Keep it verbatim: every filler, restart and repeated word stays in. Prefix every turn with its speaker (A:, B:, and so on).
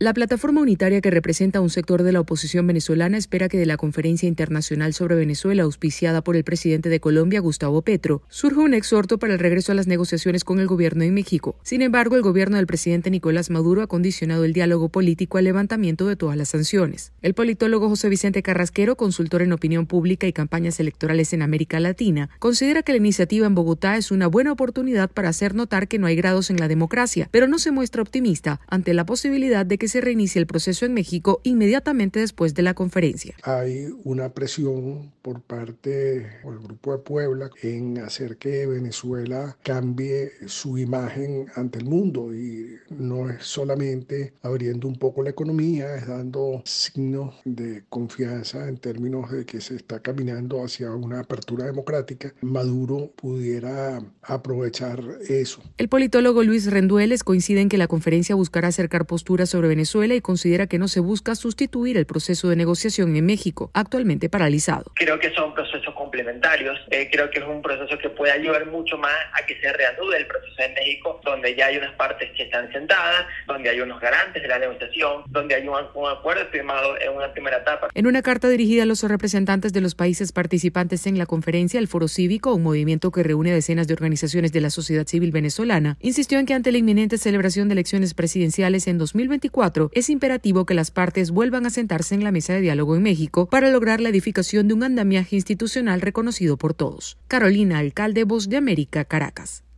A: La plataforma unitaria que representa a un sector de la oposición venezolana espera que de la conferencia internacional sobre Venezuela auspiciada por el presidente de Colombia, Gustavo Petro, surja un exhorto para el regreso a las negociaciones con el gobierno en México. Sin embargo, el gobierno del presidente Nicolás Maduro ha condicionado el diálogo político al levantamiento de todas las sanciones. El politólogo José Vicente Carrasquero, consultor en opinión pública y campañas electorales en América Latina, considera que la iniciativa en Bogotá es una buena oportunidad para hacer notar que no hay grados en la democracia, pero no se muestra optimista ante la posibilidad de que se reinicie el proceso en México inmediatamente después de la conferencia.
B: Hay una presión por parte del Grupo de Puebla en hacer que Venezuela cambie su imagen ante el mundo, y no es solamente abriendo un poco la economía, es dando signos de confianza en términos de que se está caminando hacia una apertura democrática. Maduro pudiera aprovechar eso.
A: El politólogo Luis Rendueles coincide en que la conferencia buscará acercar posturas sobre Venezuela y considera que no se busca sustituir el proceso de negociación en México, actualmente paralizado.
C: Creo que son procesos complementarios. Eh, creo que es un proceso que puede ayudar mucho más a que se reanude el proceso en México, donde ya hay unas partes que están sentadas, donde hay unos garantes de la negociación, donde hay un, un acuerdo firmado en una primera etapa.
A: En una carta dirigida a los representantes de los países participantes en la conferencia, el Foro Cívico, un movimiento que reúne a decenas de organizaciones de la sociedad civil venezolana, insistió en que ante la inminente celebración de elecciones presidenciales en dos mil veinticuatro, es imperativo que las partes vuelvan a sentarse en la mesa de diálogo en México para lograr la edificación de un andamiaje institucional reconocido por todos. Carolina Alcalde, Voz de América, Caracas.